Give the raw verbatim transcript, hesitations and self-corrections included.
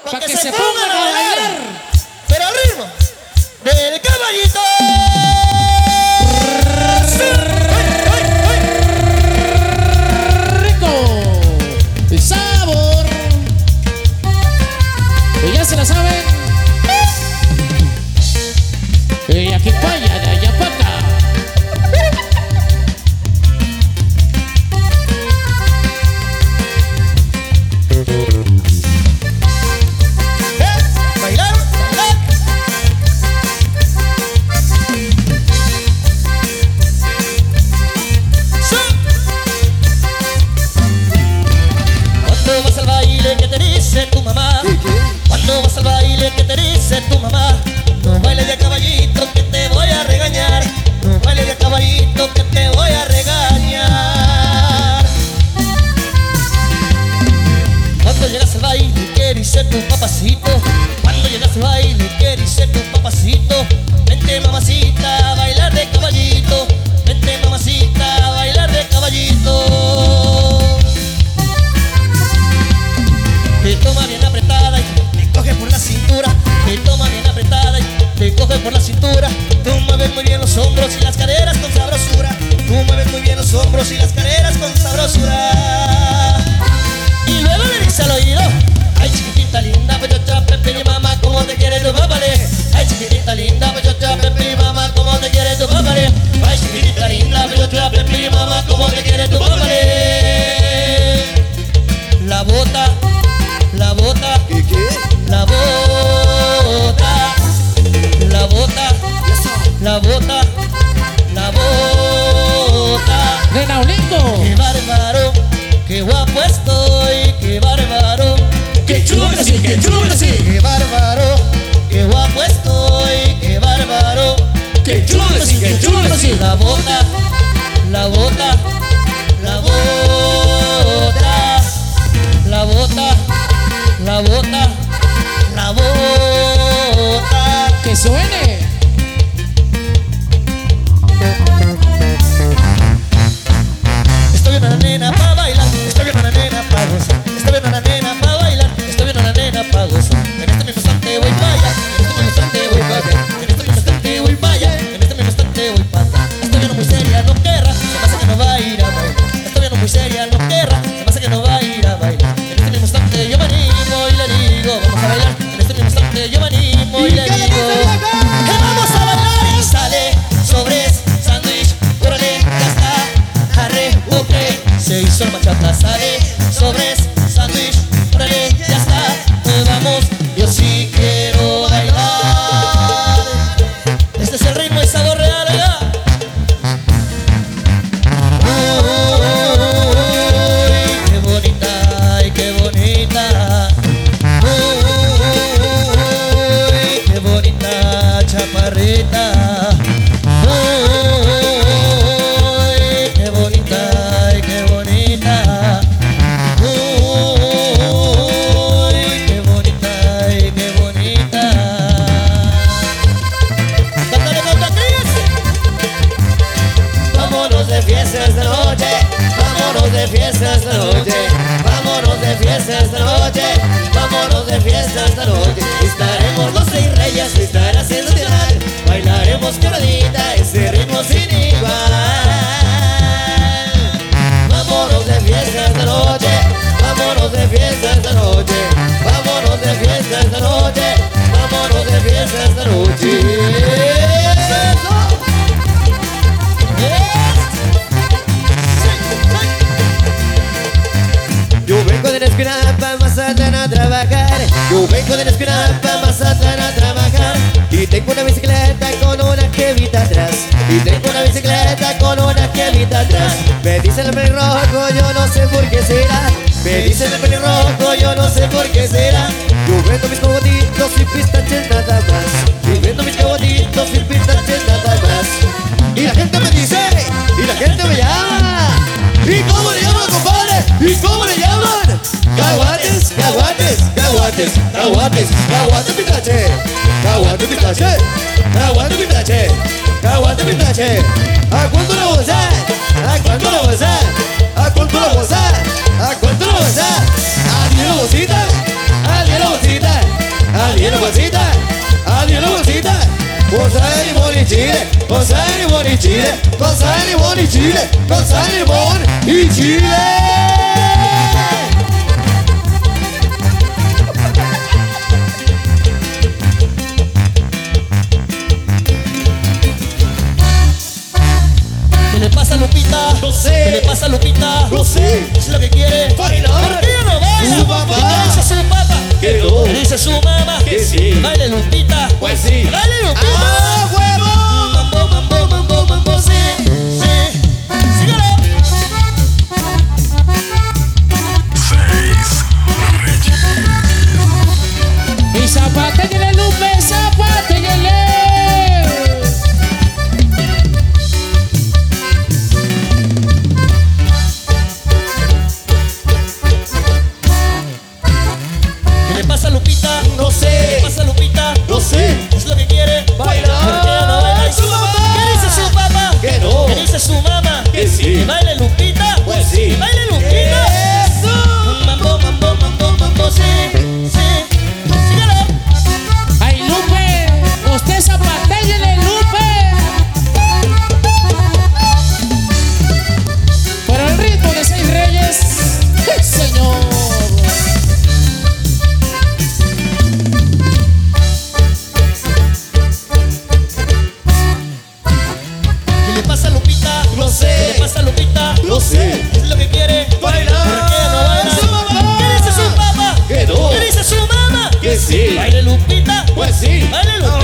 para que, que se pongan a bailar, pero al ritmo del caballito. Rico, el sabor, y ya se la saben. Y aquí para allá, de allá para acá. Cuando vas al baile, ¿qué te dice tu mamá? No bailes de caballito que te voy a regañar. No bailes de caballito que te voy a regañar. Cuando llegas al baile, ¿qué dice tu papacito? Cuando llegas al baile, ¿qué dice tu papacito? Vente mamacita a bailar de caballito. Vente mamacita a bailar de caballito. Te toma bien apretada y te coge por la cintura. Te toma bien apretada y te coge por la cintura. Tú mueves muy bien los hombros y las caderas con sabrosura. Tú mueves muy bien los hombros y las caderas con sabrosura. Y luego le dice al oído: ay chiquitita linda, pues yo cha pepe mi mamá, como te quiere tu papá. Ay chiquitita linda, pues yo cha pepe mi mamá, como te quiere tu papá. Ay chiquitita linda, pues yo cha pepe mi mamá, como te quiere tu papá. La bota, la bota, ¿Qué qué? la bota, la bota, la bota, la bota. De Naulingo. Qué bárbaro, qué guapo estoy, qué bárbaro, Qué chulo que sí, qué chulo que sí. qué bárbaro, qué guapo estoy, qué bárbaro, Qué chulo que sí, qué chulo que sí. la bota, la bota, la bota, la bota, la bota, la bota. Que suene. Estoy viendo a la nena pa' bailar, estoy viendo a la nena pa' gozar. Estoy viendo a la nena pa' bailar, estoy viendo a la nena pa' gozar. En este mismo instante voy pa' allá, en este mismo instante voy pa' allá. En este mismo instante voy pa' allá, en este mismo instante voy pa' allá. Estoy viendo muy seria, no querrá, se pasa que no va a ir a bailar. Estoy viendo muy seria, no querrá, se pasa que no va a ir a bailar. En este mismo instante yo me animo y le digo, vamos a bailar. En este mismo instante yo me animo y le digo, que vamos a bailar. Y sale sobres, sándwich, córrele, ya está, arre, ok. Se hizo el bachata, sale sobres, sándwich, córrele, ya está, pues vamos, yo sí quiero bailar. Este es el ritmo y sabor real, oiga. Uy, qué bonita, ay, qué bonita. Uy, qué bonita chaparrita. Uy, qué bonita, ay, qué bonita. Uy, qué bonita, ay, qué bonita. Cántale, canta, Cris. Vámonos de fiesta esta noche, vámonos de fiesta esta noche, vámonos de fiesta esta noche, vámonos de fiesta esta noche. Estaremos los seis reyes, estará sensacional, bailaremos quebradita, ese ritmo sin igual. Vámonos de fiesta esta noche, vámonos de fiesta esta noche, vámonos de fiesta esta noche, vámonos de fiesta esta noche. Yo vengo de la esquina pa' Mazatlán a trabajar. Yo vengo de la esquina pa' Mazatlán a trabajar. Y tengo una bicicleta con una jevita atrás. Y tengo una bicicleta con una jevita atrás. Me dicen el pelirrojo, yo no sé por qué será. Me dicen el pelirrojo, yo no sé por qué será. Yo vendo mis cogotitos y pistaches nada más. Yo vendo mis cogotitos y pistaches nada más. Y la gente me dice, y la gente me llama. ¿Y cómo le llaman, compadre? ¿Y cómo le llaman? Caguates, caguates, caguates, caguates, caguates pistache, caguates pistache, caguates pistache, caguates pistache. ¿A cuánto la bolsa? ¿A cuánto la bolsa? ¿A cuánto la bolsa? ¿A cuánto la bolsa? ¿A diez la bolsita? ¿A diez la bolsita? con sal, limón y chile, con sal, limón y chile, con sal, limón y chile, con sal, limón y chile. ¿Qué le pasa a Lupita? No sé. ¿Qué le pasa a Lupita? No sé. ¿Qué es lo que quiere? Bailar. ¿Por qué no baila? Su papá. ¿Qué dice su papá? Que no. ¿Qué dice su mamá? Que sí. Baile Lupita. Pues sí. Baile Lupita. ¡Ah, huevo! Mambo, mambo, mambo, mambo, sí, sí. Síguelo. Y zapatéllele, Lupe, zapatéllele. ¿Qué le pasa a Lupita? No sé. ¿Qué le pasa a Lupita? No sé. ¿Qué es lo que quiere? Bailar. ¿Por qué no baila? ¿Y su mamá? ¿Qué dice su papá? Que no. ¿Qué dice su mamá? Que sí. ¿Que baile Lupita? Pues sí. ¿Que baile Lupita? ¡Eso! Mambo, mambo, mambo, mambo, sí, sí. Síguelo. Ay, Lupe, usted zapatéllele, Lupe. Por el ritmo de Seis Reyes, ¡ay, señor! ¿Qué le pasa a Lupita? No sé. ¿Qué le pasa a Lupita? No sé. ¿Qué es lo que quiere? Bailar. ¿Por qué no baila? Su mamá. ¿Qué dice su papá? Que no. ¿Qué dice su mamá? Que sí. ¿Baile Lupita? Pues sí. ¿Baile Lupita?